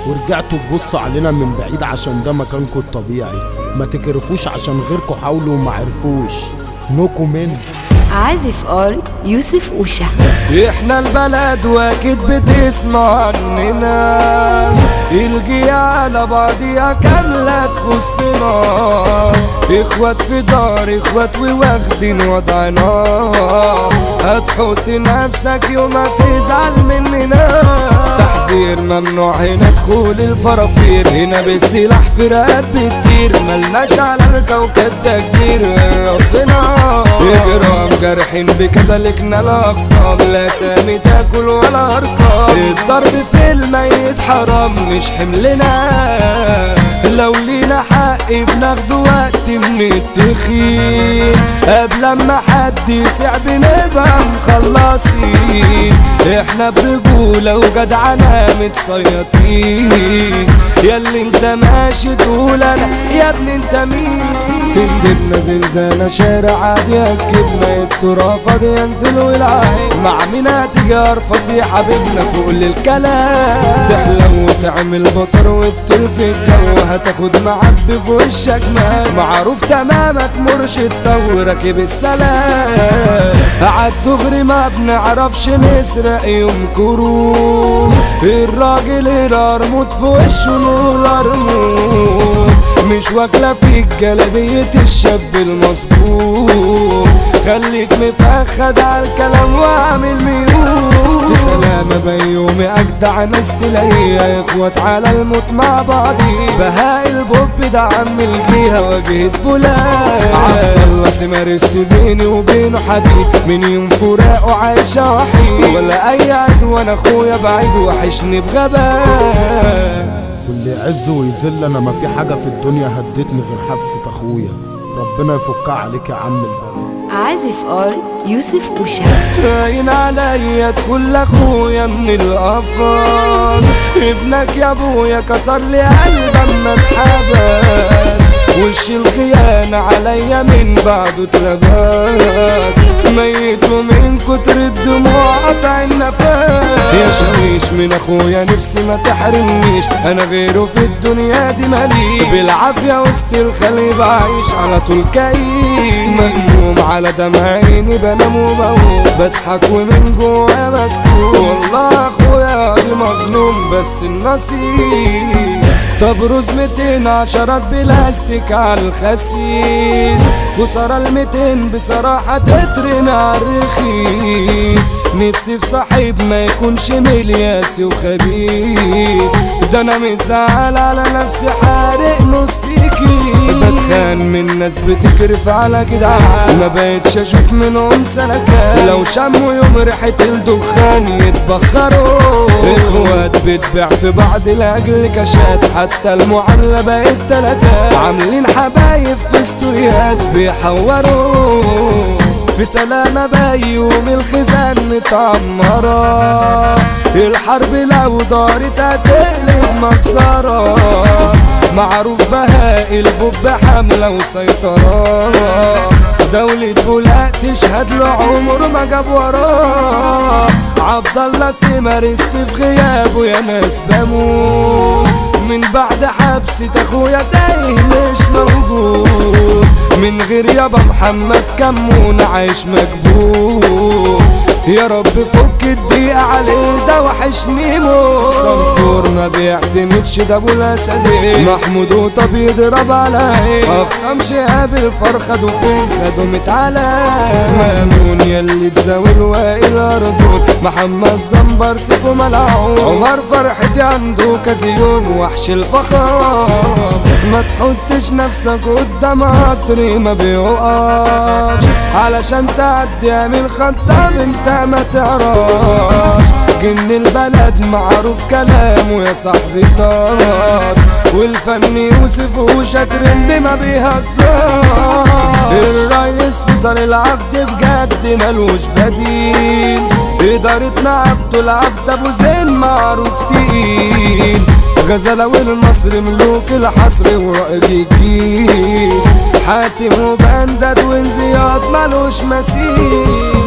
ورجعتوا تبصوا علينا من بعيد عشان ده مكانكم الطبيعي. ما تكرفوش عشان غيركم حاولوا وما عرفوش. نوكو من عازف ار يوسف اوشا. احنا البلد واكيد بتسمع عننا، الجي على بعضيها كاملة تخصنا، اخوات في دار اخوات وواخدين وضعنا، هتحط نفسك يوم تزعل مننا. تحذير ممنوع هنا دخول الفرافير، هنا بالسلاح في رقاب بتطير، ملناش على الكوكب ده كبير ربنا. اجرام جارحين بكذلكنا الاقسام، لا سامي تاكل ولا ارقام، الضرب في الميت حرام مش حملنا، لو لينا حق بناخده وقت من التخين، قبل ما حد يسع بنبقى مخلصين، احنا برجولة وجدعنا متصيطين، ياللي انت ماشي تقول انا يا ابني انت مين، تندبنا زلزالة شارع عادي اكدنا التراب فاضي ينزل والعين، مع مين هتجار فصيحة بينا فوق للكلام، تحلو وتعمل بطر وتطير في الجو، هتاخد معبي في وشك معروف تمامك مرشد صورك بالسلام، عالدغري ما بنعرفش نسرق يوم كروب، الراجل الارموت في وشه نور ارموت، مش واكلة فيك جلبية الشاب المظبوط، خليك مفخد عالكلام واعمل ميول، في سلامة بيومي اجدع ناس تلاقيها، اخوات على الموت مع بعضي، بهاء البوب ده عم الجيها واجهة بلاد، عبدالله سمارست بيني وبينه حديد، من يوم فراقه عايشة وحيد، ولا اي عدو انا اخويا بعيد وحشني بغباء، واللي يعز ويذل انا ما في حاجة في الدنيا هدتني غير حبسة اخويا. ربنا يفكها عليك يا عم البلد. عازف ار يوسف اوشا. باين عليا ادخل لاخويا من القفص، ابنك يا ابويا كسر لي قلب اما اتحبس، وش الخيانة عليا من بعده اتلبس، ميت ومن كتر الدموع قطع النفس، يا شويش من اخويا نفسي ما تحرمنيش، انا غيره في الدنيا دي ماليش، بالعافية وسط الخلي بعيش على طول كئيب، مهموم على دمع عيني بنام وبقوم، بضحك ومن جوايا مكتوب، والله اخويا دي مظلوم بس النصيب، تبرز 200 عشرات بلاستيك عالخسيس، وصرا 200 بصراحة تترمي عالرخيص، نفسي في صاحب ما يكونش ملياسي وخبيث، ده انا مزعل على نفسي حارق نص كيس، بتخان من ناس بتكرف على جدعان، ما بقتش اشوف منهم سلكان، لو شموا يوم ريحة الدخان يتبخروا، اخوات بتبيع في بعض لاجل كاشات، حتى المعاملة بقت تلاتات، عاملين حبايب في ستوريات بيحوروا، في سلامة بيوم الخزان متعمرة، الحرب لو دارت هتقلب مكسرة، معروف بهاء البوب حملة وسيطرة، دولة بولاق تشهد له عمره ما جاب وراه، عبدالله سمارست في غيابه يا ناس بموت، من بعد حبسة اخويا تايه مش موجود، من غير يابا محمد كمون عايش مكبوت، يا رب فك الضيقة عليه ده وحشني موت، صنفور ما بيعتمدش ده ابو الاسدين، محمود وطب يضرب عليه، اقسم شهاب الفرخة فين خدوا متعلى، مامون ياللي تزاول وائل اردود، محمد زنبر سيفه ملعون، عمر فرحتي عنده كازيون وحش الفخار، ما تحطش نفسك قدام قطري ما بيوقفش، علشان تعدي اعمل خطة انت ما تعرفش، جن البلد معروف كلامه يا صاحبي طار، والفن يوسف وشا ترند ما بيهزر، الريس فيصل العبد بجد ملوش بديل، إدارتنا عبده العبد ابو زين معروف تقيل، غزالة والمصري ملوك الحصر ورائد الجيل، حاتم وبندد وانزياد ملوش مثيل.